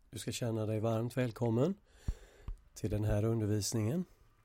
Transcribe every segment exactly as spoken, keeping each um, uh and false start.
Du ska känna dig varmt välkommen till den här undervisningen.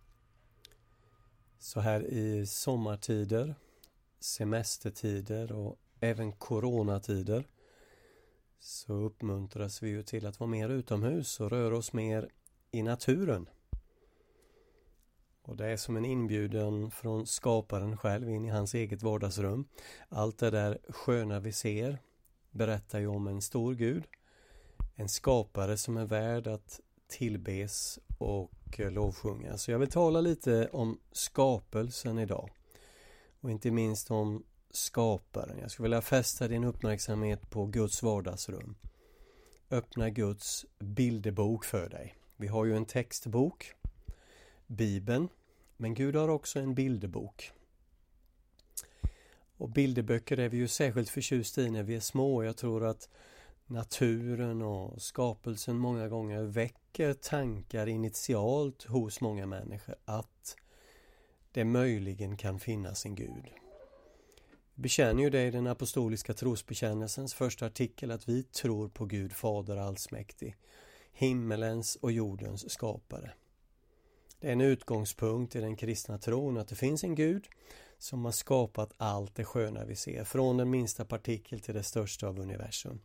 Så här i sommartider, semestertider och även coronatider så uppmuntras vi ju till att vara mer utomhus och röra oss mer i naturen. Och det är som en inbjudan från skaparen själv in i hans eget vardagsrum. Allt det där sköna vi ser berättar ju om en stor Gud. En skapare som är värd att tillbes och lovsjunga. Så jag vill tala lite om skapelsen idag. Och inte minst om skaparen. Jag skulle vilja fästa din uppmärksamhet på Guds vardagsrum. Öppna Guds bilderbok för dig. Vi har ju en textbok, Bibeln. Men Gud har också en bilderbok. Och bilderböcker är vi ju särskilt förtjusta i när vi är små. Jag tror att naturen och skapelsen många gånger väcker tankar initialt hos många människor att det möjligen kan finnas en Gud. Vi bekänner ju det i den apostoliska trosbekännelsens första artikel att vi tror på Gud Fader allsmäktig, himmelens och jordens skapare. Det är en utgångspunkt i den kristna tron att det finns en Gud som har skapat allt det sköna vi ser, från den minsta partikel till det största av universum.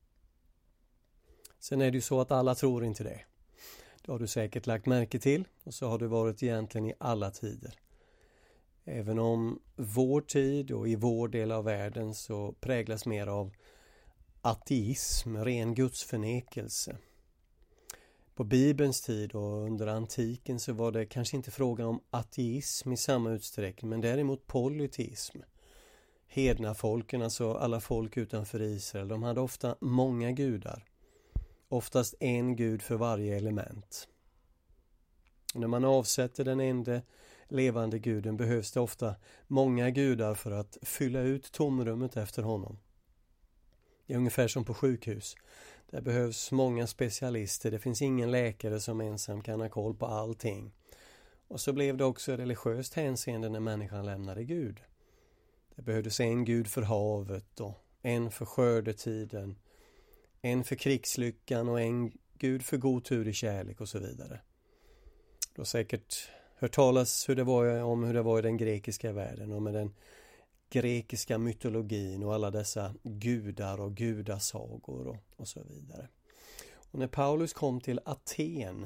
Sen är det ju så att alla tror inte det. Det har du säkert lagt märke till och så har det varit egentligen i alla tider. Även om vår tid och i vår del av världen så präglas mer av ateism, ren gudsförnekelse. På Bibelns tid och under antiken så var det kanske inte frågan om ateism i samma utsträckning men däremot polyteism. Hedna folken, alltså alla folk utanför Israel, de hade ofta många gudar. Oftast en gud för varje element. Och när man avsätter den enda levande guden behövs det ofta många gudar för att fylla ut tomrummet efter honom. Det är ungefär som på sjukhus. Där behövs många specialister. Det finns ingen läkare som ensam kan ha koll på allting. Och så blev det också religiöst hänseende när människan lämnade Gud. Det behövdes en gud för havet och en för skördetiden. En för krigslyckan och en gud för god tur i kärlek och så vidare. Du har säkert hört talas hur det var, om hur det var i den grekiska världen och med den grekiska mytologin och alla dessa gudar och gudasagor och, och så vidare. Och när Paulus kom till Aten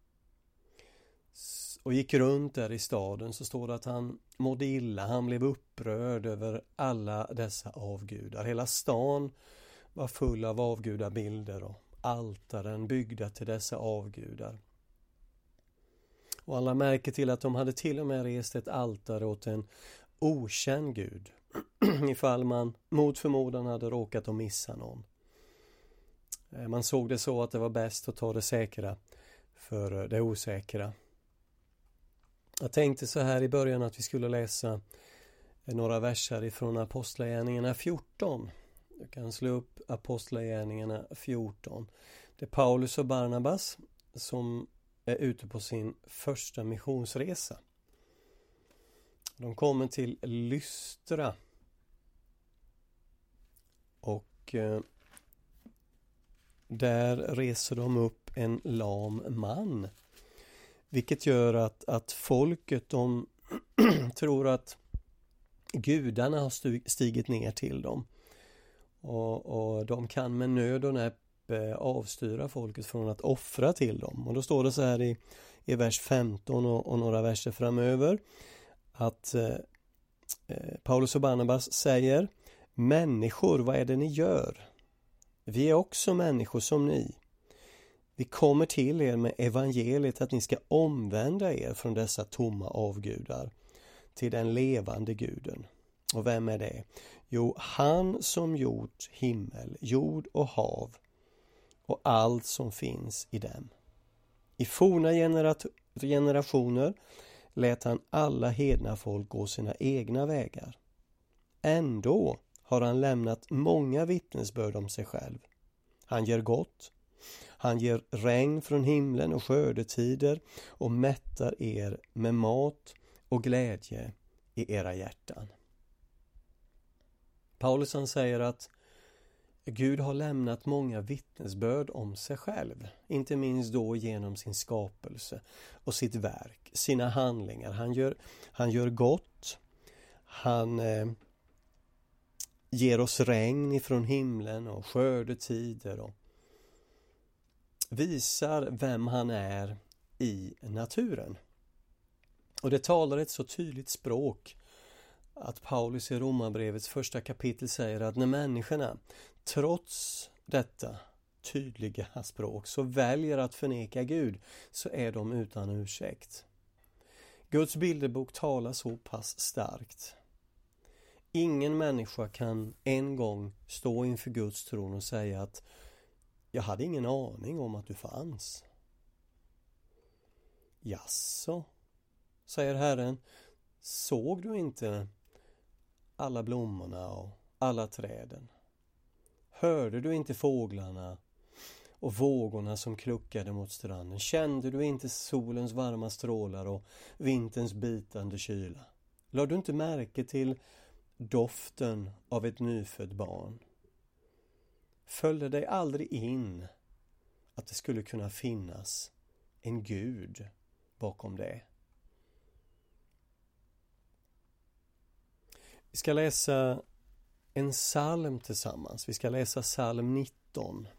och gick runt där i staden så står det att han mådde illa, han blev upprörd över alla dessa avgudar. Hela stan var full av avgudabilder och altaren byggda till dessa avgudar. Och alla märker till att de hade till och med rest ett altare åt en okänd gud. Ifall man mot förmodan hade råkat att missa någon. Man såg det så att det var bäst att ta det säkra för det osäkra. Jag tänkte så här i början att vi skulle läsa några verser ifrån Apostlagärningarna fjorton. Du kan slå upp Apostlagärningarna fjorton. Det är Paulus och Barnabas som är ute på sin första missionsresa. De kommer till Lystra. Och eh, där reser de upp en lam man. Vilket gör att, att folket de tror att gudarna har stigit ner till dem. Och, och de kan med nöd och näppe avstyra folket från att offra till dem. Och då står det så här i, i vers femton och, och några verser framöver. Att eh, Paulus och Barnabas säger: människor, vad är det ni gör? Vi är också människor som ni. Vi kommer till er med evangeliet att ni ska omvända er från dessa tomma avgudar till den levande guden. Och vem är det? Jo, han som gjort himmel, jord och hav och allt som finns i dem. I forna generat- generationer lät han alla hedna folk gå sina egna vägar. Ändå har han lämnat många vittnesbörd om sig själv. Han ger gott. Han ger regn från himlen och skördetider och mättar er med mat och glädje i era hjärtan. Paulus han säger att Gud har lämnat många vittnesbörd om sig själv, inte minst då genom sin skapelse och sitt verk, sina handlingar. Han gör, han gör gott, han eh, ger oss regn ifrån himlen och skördetider och visar vem han är i naturen. Och det talar ett så tydligt språk att Paulus i Romarbrevets första kapitel säger att när människorna trots detta tydliga språk så väljer att förneka Gud, så är de utan ursäkt. Guds bilderbok talar så pass starkt. Ingen människa kan en gång stå inför Guds tron och säga att jag hade ingen aning om att du fanns. Jaså, säger Herren, såg du inte alla blommorna och alla träden? Hörde du inte fåglarna och vågorna som kluckade mot stranden? Kände du inte solens varma strålar och vinterns bitande kyla? Lade du inte märke till doften av ett nyfött barn? Följde dig aldrig in att det skulle kunna finnas en Gud bakom det? Vi ska läsa en psalm tillsammans. Vi ska läsa psalm nitton.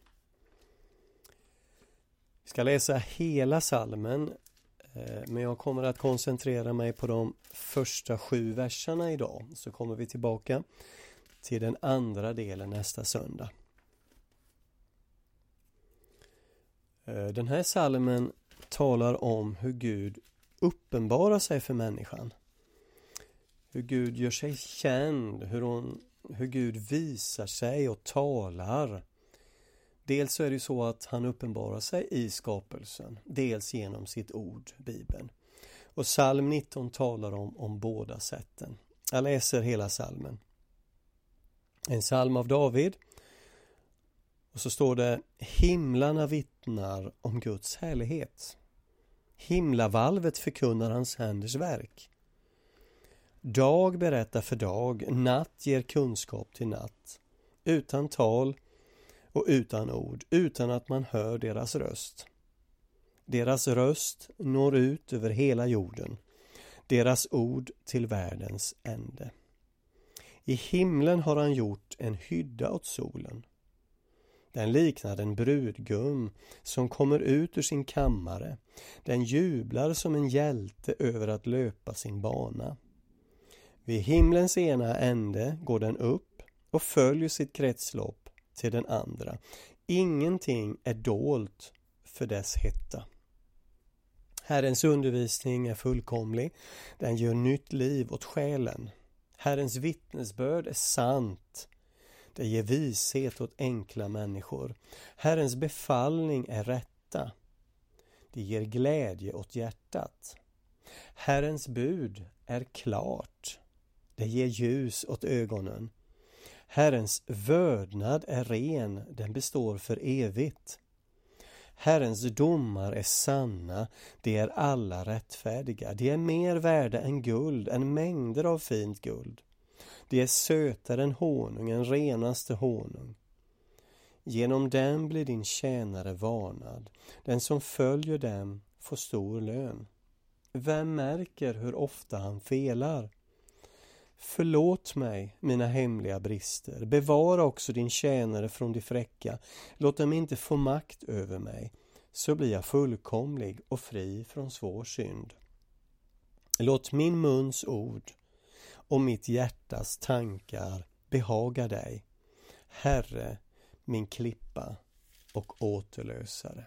Vi ska läsa hela psalmen, men jag kommer att koncentrera mig på de första sju verserna idag. Så kommer vi tillbaka till den andra delen nästa söndag. Den här psalmen talar om hur Gud uppenbarar sig för människan. Hur Gud gör sig känd, hur, hon, hur Gud visar sig och talar. Dels så är det så att han uppenbarar sig i skapelsen, dels genom sitt ord, Bibeln. Och psalm nitton talar om, om båda sätten. Jag läser hela psalmen. En psalm av David. Och så står det: himlarna vittnar om Guds härlighet. Himlavalvet förkunnar hans händers verk. Dag berättar för dag, natt ger kunskap till natt. Utan tal och utan ord, utan att man hör deras röst. Deras röst når ut över hela jorden. Deras ord till världens ände. I himlen har han gjort en hydda åt solen. Den liknar en brudgum som kommer ut ur sin kammare. Den jublar som en hjälte över att löpa sin bana. Vid himlens ena ände går den upp och följer sitt kretslopp till den andra. Ingenting är dolt för dess hetta. Herrens undervisning är fullkomlig. Den gör nytt liv åt själen. Herrens vittnesbörd är sant. Det ger vishet åt enkla människor. Herrens befallning är rätta. Det ger glädje åt hjärtat. Herrens bud är klart. Det ger ljus åt ögonen. Herrens vördnad är ren, den består för evigt. Herrens domar är sanna, de är alla rättfärdiga. De är mer värda än guld, än mängder av fint guld. De är sötare än honung, än renaste honung. Genom dem blir din tjänare varnad. Den som följer dem får stor lön. Vem märker hur ofta han felar? Förlåt mig mina hemliga brister. Bevara också din tjänare från de fräcka. Låt dem inte få makt över mig. Så blir jag fullkomlig och fri från svår synd. Låt min muns ord och mitt hjärtas tankar behaga dig. Herre, min klippa och återlösare.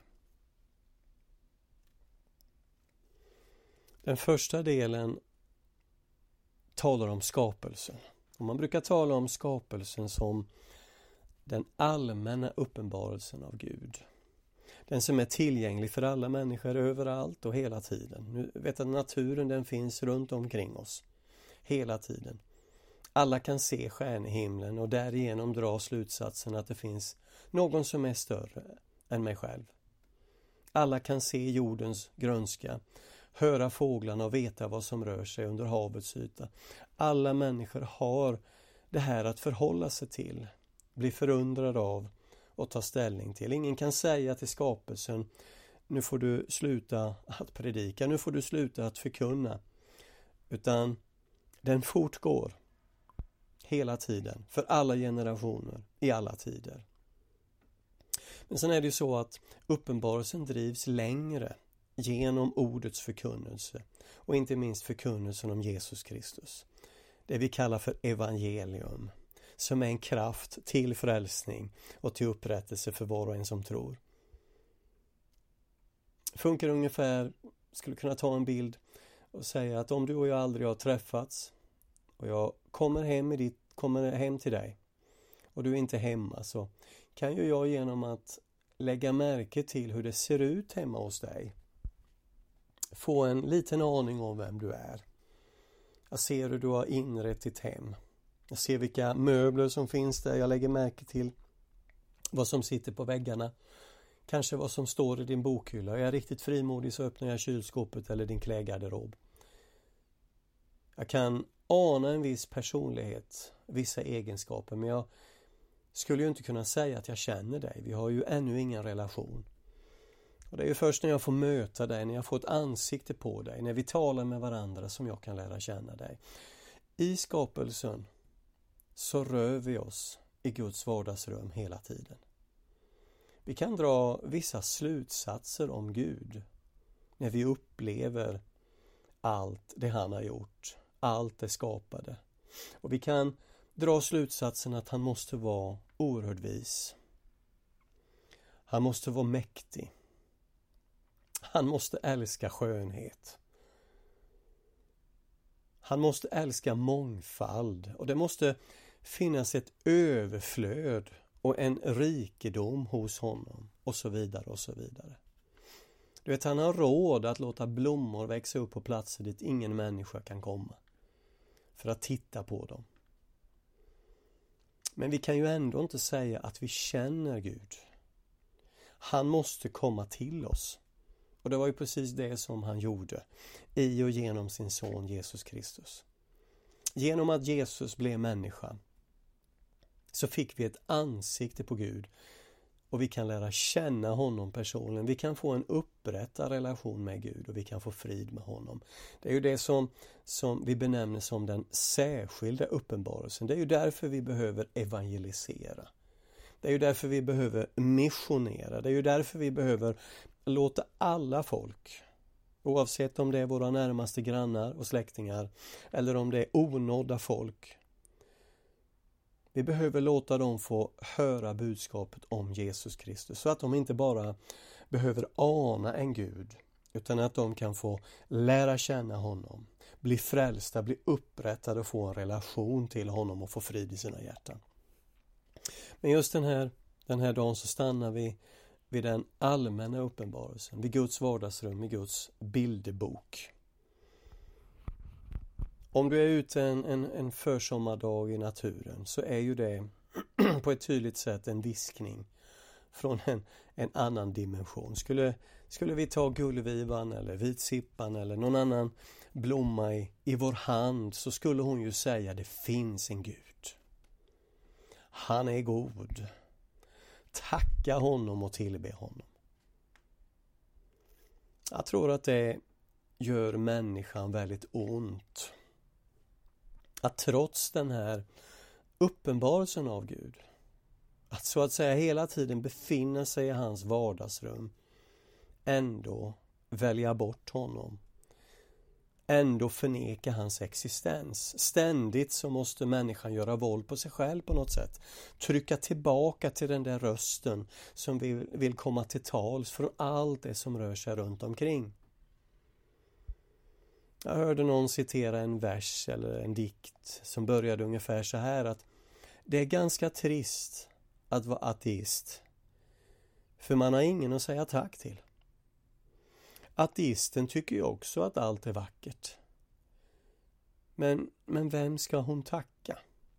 Den första delen talar om skapelsen. Och man brukar tala om skapelsen som den allmänna uppenbarelsen av Gud. Den som är tillgänglig för alla människor överallt och hela tiden. Nu vet att naturen, den finns runt omkring oss hela tiden. Alla kan se stjärnhimlen och därigenom dra slutsatsen att det finns någon som är större än mig själv. Alla kan se jordens grönska, höra fåglarna och veta vad som rör sig under havets yta. Alla människor har det här att förhålla sig till. bli förundrad av och ta ställning till. Ingen kan säga till skapelsen, nu får du sluta att predika, nu får du sluta att förkunna. Utan den fortgår hela tiden, för alla generationer, i alla tider. Men sen är det ju så att uppenbarelsen drivs längre genom ordets förkunnelse och inte minst förkunnelsen om Jesus Kristus. Det vi kallar för evangelium, som är en kraft till frälsning och till upprättelse för var och en som tror. Funkar ungefär, skulle kunna ta en bild och säga att om du och jag aldrig har träffats och jag kommer hem, i ditt, kommer hem till dig och du är inte hemma, så kan ju jag genom att lägga märke till hur det ser ut hemma hos dig få en liten aning om vem du är. Jag ser hur du har inrett ditt hem. Jag ser vilka möbler som finns där. Jag lägger märke till vad som sitter på väggarna. Kanske vad som står i din bokhylla. Är jag riktigt frimodig så öppnar jag kylskåpet eller din klädgarderob. Jag kan ana en viss personlighet, vissa egenskaper, men jag skulle ju inte kunna säga att jag känner dig. Vi har ju ännu ingen relation. Och det är ju först när jag får möta dig, när jag får ett ansikte på dig, när vi talar med varandra som jag kan lära känna dig. I skapelsen så rör vi oss i Guds vardagsrum hela tiden. Vi kan dra vissa slutsatser om Gud när vi upplever allt det han har gjort, allt det skapade. Och vi kan dra slutsatsen att han måste vara oerhört vis. Han måste vara mäktig. Han måste älska skönhet. Han måste älska mångfald, och det måste finnas ett överflöd och en rikedom hos honom, och så vidare och så vidare. Du vet, han har råd att låta blommor växa upp på platser dit ingen människa kan komma för att titta på dem. Men vi kan ju ändå inte säga att vi känner Gud. Han måste komma till oss. Och det var ju precis det som han gjorde i och genom sin son Jesus Kristus. Genom att Jesus blev människa så fick vi ett ansikte på Gud och vi kan lära känna honom personligen. Vi kan få en upprättad relation med Gud och vi kan få frid med honom. Det är ju det som, som vi benämner som den särskilda uppenbarelsen. Det är ju därför vi behöver evangelisera. Det är ju därför vi behöver missionera. Det är ju därför vi behöver låta alla folk, oavsett om det är våra närmaste grannar och släktingar eller om det är onådda folk, vi behöver låta dem få höra budskapet om Jesus Kristus, så att de inte bara behöver ana en Gud, utan att de kan få lära känna honom, bli frälsta, bli upprättade och få en relation till honom och få frid i sina hjärtan. Men just den här, den här dagen så stannar vi vid den allmänna uppenbarelsen, vid Guds vardagsrum, i Guds bilderbok. Om du är ute en, en, en försommardag i naturen så är ju det på ett tydligt sätt en viskning från en, en annan dimension. Skulle, skulle vi ta gullvivan eller vitsippan eller någon annan blomma i, i vår hand, så skulle hon ju säga: det finns en Gud. Han är god. Tacka honom och tillbe honom. Jag tror att det gör människan väldigt ont att trots den här uppenbarelsen av Gud, att så att säga hela tiden befinna sig i hans vardagsrum, ändå välja bort honom, ändå förneka hans existens. Ständigt så måste människan göra våld på sig själv på något sätt. Trycka tillbaka till den där rösten som vill, vill komma till tals från allt det som rör sig runt omkring. Jag hörde någon citera en vers eller en dikt som började ungefär så här, att det är ganska trist att vara ateist, för man har ingen att säga tack till. Ateisten tycker ju också att allt är vackert. Men, men vem ska hon tacka?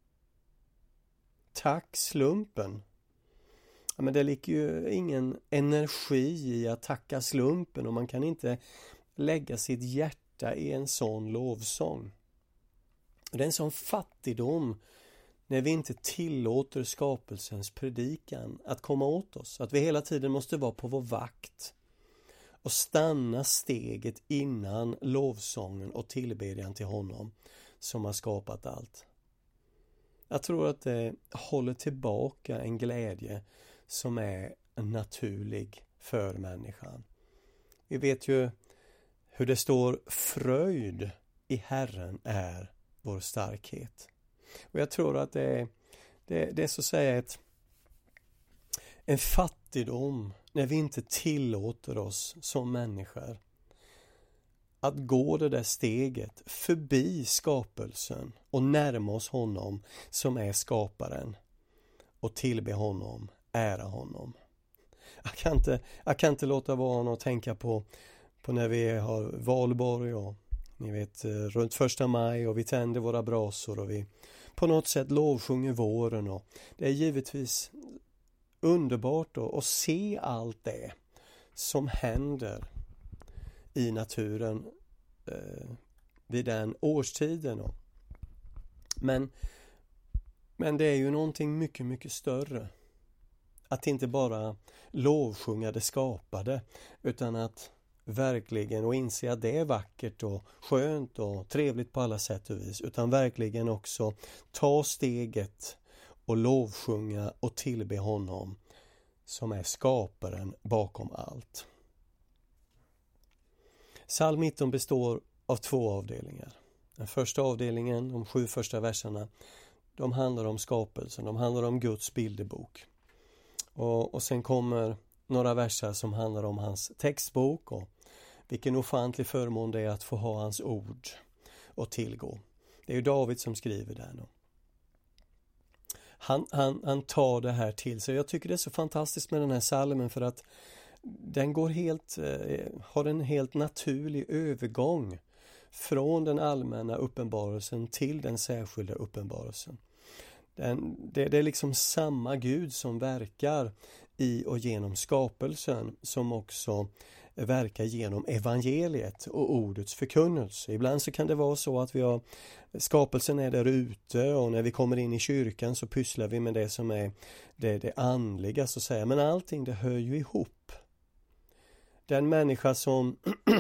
Tack slumpen. Ja, men det ligger ju ingen energi i att tacka slumpen, och man kan inte lägga sitt hjärta i en sån lovsång. Det är en sån fattigdom när vi inte tillåter skapelsens predikan att komma åt oss. Att vi hela tiden måste vara på vår vakt och stanna steget innan lovsången och tillbedjan till honom som har skapat allt. Jag tror att det håller tillbaka en glädje som är naturlig för människan. Vi vet ju hur det står: fröjd i Herren är vår starkhet. Och jag tror att det är, det, det är så att säga ett, en fattigdom när vi inte tillåter oss som människor att gå det där steget förbi skapelsen och närma oss honom som är skaparen och tillbe honom, ära honom. Jag kan inte, jag kan inte låta vara att tänka på, på när vi har valborg och ni vet runt första maj och vi tänder våra brasor och vi på något sätt lovsjunger våren, och det är givetvis underbart då att se allt det som händer i naturen eh, vid den årstiden. Då. Men, men det är ju någonting mycket, mycket större. Att inte bara lovsjunga det skapade, utan att verkligen och inse att det är vackert och skönt och trevligt på alla sätt och vis, utan verkligen också ta steget och lovsjunga och tillbe honom som är skaparen bakom allt. Psalm nitton består av två avdelningar. Den första avdelningen, de sju första verserna, de handlar om skapelsen, de handlar om Guds bilderbok. Och, och sen kommer några verser som handlar om hans textbok och vilken ofantlig förmån det är att få ha hans ord och tillgå. Det är ju David som skriver där nu. Han, han, han tar det här till sig. Jag tycker det är så fantastiskt med den här psalmen för att den går helt, eh, har en helt naturlig övergång från den allmänna uppenbarelsen till den särskilda uppenbarelsen. Den, det, det är liksom samma Gud som verkar i och genom skapelsen som också verkar genom evangeliet och ordets förkunnelse. Ibland så kan det vara så att vi har skapelsen är där ute och när vi kommer in i kyrkan så pysslar vi med det som är det, det andliga så att säga. Men allting det hör ju ihop. Den människa som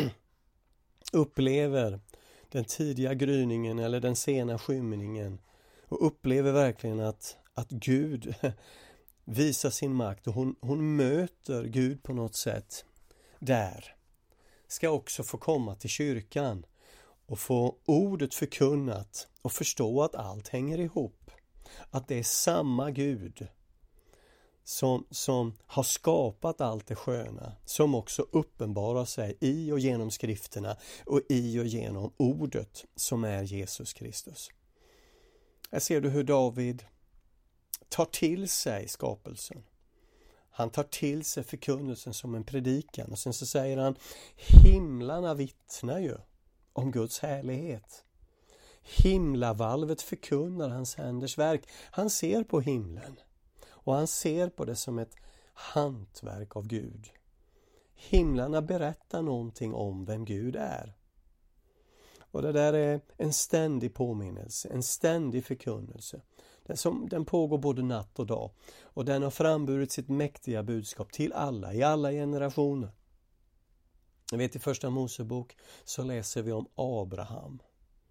upplever den tidiga gryningen eller den sena skymningen och upplever verkligen att, att Gud visar sin makt och hon, hon möter Gud på något sätt där, ska också få komma till kyrkan och få ordet förkunnat och förstå att allt hänger ihop. Att det är samma Gud som, som har skapat allt det sköna, som också uppenbarar sig i och genom skrifterna och i och genom ordet som är Jesus Kristus. Här ser du hur David tar till sig skapelsen. Han tar till sig förkunnelsen som en predikan och sen så säger han: himlarna vittnar ju om Guds härlighet. Himlavalvet förkunnar hans händers verk. Han ser på himlen och han ser på det som ett hantverk av Gud. Himlarna berättar någonting om vem Gud är. Och det där är en ständig påminnelse, en ständig förkunnelse. Den, som, den pågår både natt och dag. Och den har framburit sitt mäktiga budskap till alla, i alla generationer. Jag vet, i första Mosebok så läser vi om Abraham.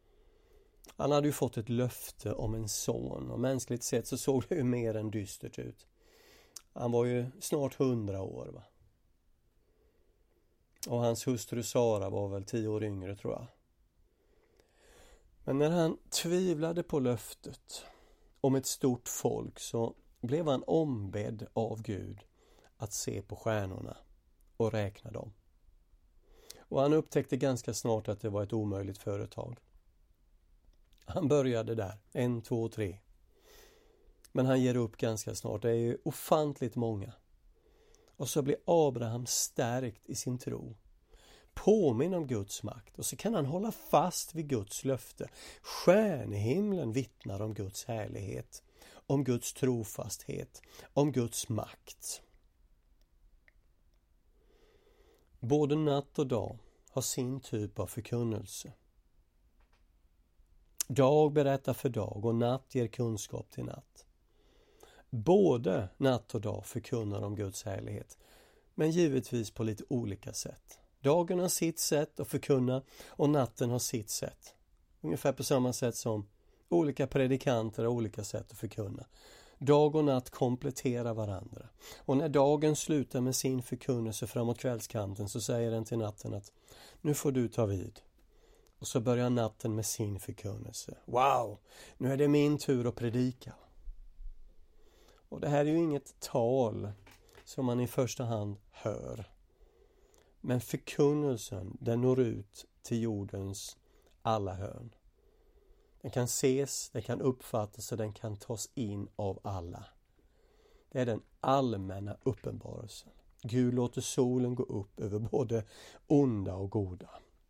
Han hade ju fått ett löfte om en son och mänskligt sett så såg det ju mer än dystert ut. Han var ju snart hundra år va. Och hans hustru Sara var väl tio år yngre tror jag. Men när han tvivlade på löftet om ett stort folk så blev han ombedd av Gud att se på stjärnorna och räkna dem. Och han upptäckte ganska snart att det var ett omöjligt företag. Han började där, en, två, tre. Men han ger upp ganska snart, det är ju ofantligt många. Och så blir Abraham stärkt i sin tro. Påminn om Guds makt och så kan han hålla fast vid Guds löfte. Stjärnhimlen vittnar om Guds härlighet, om Guds trofasthet, om Guds makt. Både natt och dag har sin typ av förkunnelse. Dag berättar för dag och natt ger kunskap till natt. Både natt och dag förkunnar om Guds härlighet, men givetvis på lite olika sätt. Dagen har sitt sätt att förkunna och natten har sitt sätt. Ungefär på samma sätt som olika predikanter har olika sätt att förkunna. Dag och natt kompletterar varandra. Och när dagen slutar med sin förkunnelse framåt kvällskanten så säger den till natten att nu får du ta vid. Och så börjar natten med sin förkunnelse. Wow, nu är det min tur att predika. Och det här är ju inget tal som man i första hand hör. Men förkunnelsen, den når ut till jordens alla hörn. Den kan ses, den kan uppfattas och den kan tas in av alla. Det är den allmänna uppenbarelsen. Gud låter solen gå upp över både onda och goda.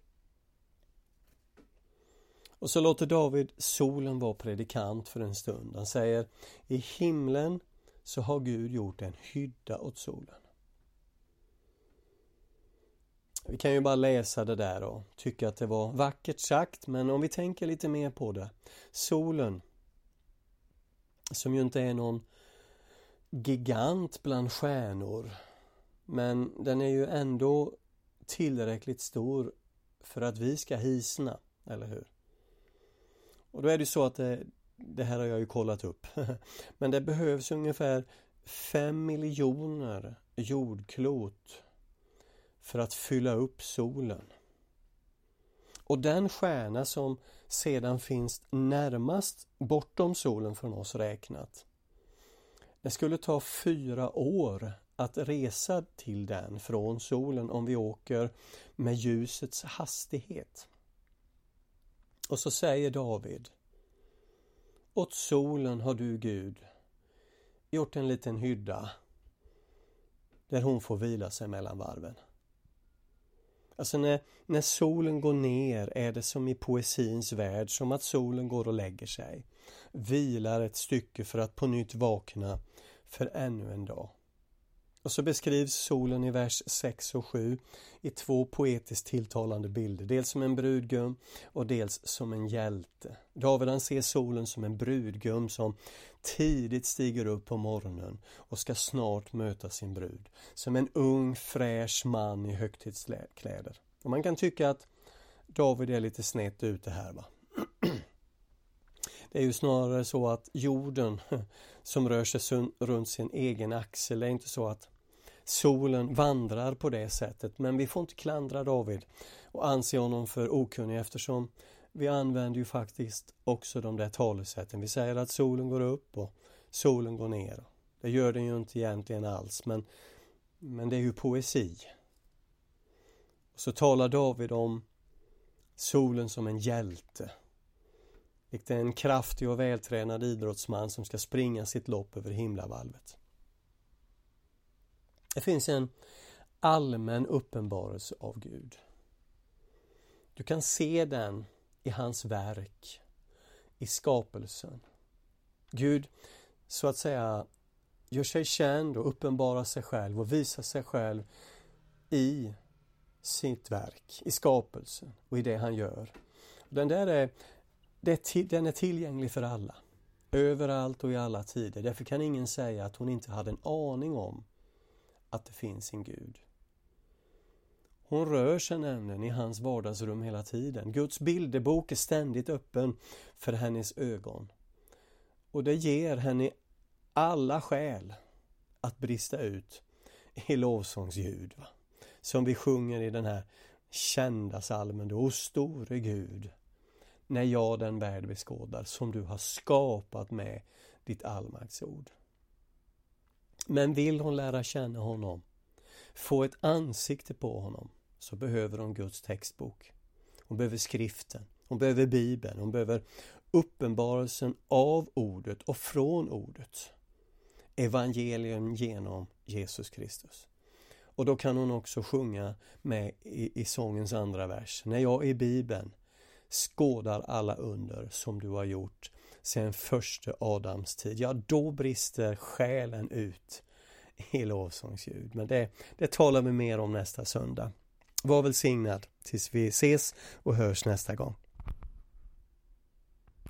Och så låter David solen vara predikant för en stund. Han säger, i himlen så har Gud gjort en hydda åt solen. Vi kan ju bara läsa det där och tycka att det var vackert sagt, men om vi tänker lite mer på det. Solen, som ju inte är någon gigant bland stjärnor, men den är ju ändå tillräckligt stor för att vi ska hisna, eller hur? Och då är det så att det, det här har jag ju kollat upp, men det behövs ungefär fem miljoner jordklot för att fylla upp solen. Och den stjärna som sedan finns närmast bortom solen från oss räknat, det skulle ta fyra år att resa till den från solen om vi åker med ljusets hastighet. Och så säger David, åt solen har du Gud gjort en liten hydda där hon får vila sig mellan varven. Alltså när, när solen går ner är det som i poesins värld, som att solen går och lägger sig. Vilar ett stycke för att på nytt vakna för ännu en dag. Och så beskrivs solen i vers sex och sju i två poetiskt tilltalande bilder. Dels som en brudgum och dels som en hjälte. David han ser solen som en brudgum som tidigt stiger upp på morgonen och ska snart möta sin brud. Som en ung fräsch man i högtidskläder. Och man kan tycka att David är lite snett ute här, va? Det är ju snarare så att jorden som rör sig runt sin egen axel, det är inte så att solen vandrar på det sättet. Men vi får inte klandra David och anse honom för okunnig, eftersom vi använder ju faktiskt också de där talesätten. Vi säger att solen går upp och solen går ner. Det gör den ju inte egentligen alls, men, men det är ju poesi. Och så talar David om solen som en hjälte. Likt en kraftig och vältränad idrottsman som ska springa sitt lopp över himlavalvet. Det finns en allmän uppenbarelse av Gud. Du kan se den i hans verk, i skapelsen. Gud så att säga gör sig känd och uppenbarar sig själv och visar sig själv i sitt verk, i skapelsen och i det han gör. Den där är Det, den är tillgänglig för alla, överallt och i alla tider. Därför kan ingen säga att hon inte hade en aning om att det finns en Gud. Hon rör sig nämligen i hans vardagsrum hela tiden. Guds bilderbok är ständigt öppen för hennes ögon. Och det ger henne alla skäl att brista ut i lovsångsljud. Va? Som vi sjunger i den här kända salmen då, O store Gud, när jag den värld beskådar som du har skapat med ditt allmaktsord. Men vill hon lära känna honom, få ett ansikte på honom, så behöver hon Guds textbok. Hon behöver skriften, hon behöver Bibeln, hon behöver uppenbarelsen av ordet och från ordet. Evangelium genom Jesus Kristus. Och då kan hon också sjunga med i, i sångens andra vers. När jag i Bibeln skådar alla under som du har gjort sedan första Adams tid. Ja, då brister själen ut i lovsångsljud. Men det, det talar vi mer om nästa söndag. Var välsignad tills vi ses och hörs nästa gång.